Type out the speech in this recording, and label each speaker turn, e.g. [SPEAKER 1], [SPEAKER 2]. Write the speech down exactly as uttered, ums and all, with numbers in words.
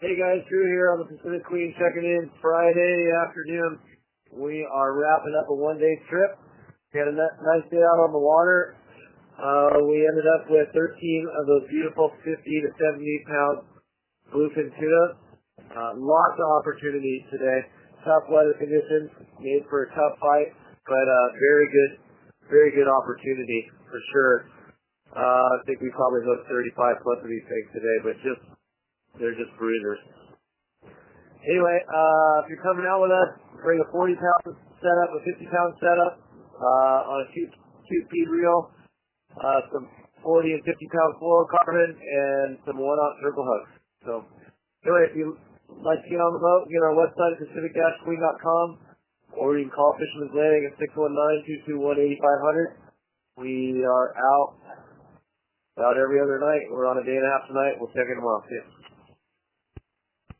[SPEAKER 1] Hey guys, Drew here on the Pacific Queen checking in Friday afternoon. We are wrapping up a one-day trip. We had a nice day out on the water. Uh, we ended up with thirteen of those beautiful fifty to seventy pound bluefin tuna. Uh, lots of opportunities today. Tough weather conditions, made for a tough fight, but uh, very good, very good opportunity for sure. Uh, I think we probably hooked thirty-five plus of these things today, but just they're just bruisers. Anyway, uh, if you're coming out with us, bring a forty pound setup, a fifty pound setup, uh, on a two, two feed reel, uh, some forty and fifty pound fluorocarbon, and some one ounce circle hooks. So, anyway, if you'd like to get on the boat, get our website at pacific dash queen dot com, or you can call Fisherman's Landing at six one nine, two two one, eight five zero zero. We are out about every other night. We're on a day and a half tonight. We'll check in tomorrow. See you.